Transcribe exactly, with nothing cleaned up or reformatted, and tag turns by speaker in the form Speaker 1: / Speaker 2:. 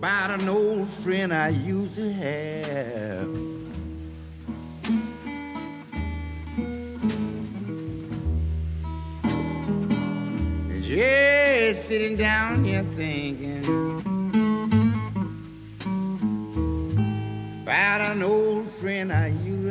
Speaker 1: about an old friend I used to have. Yeah, sitting down here thinking about an old friend I used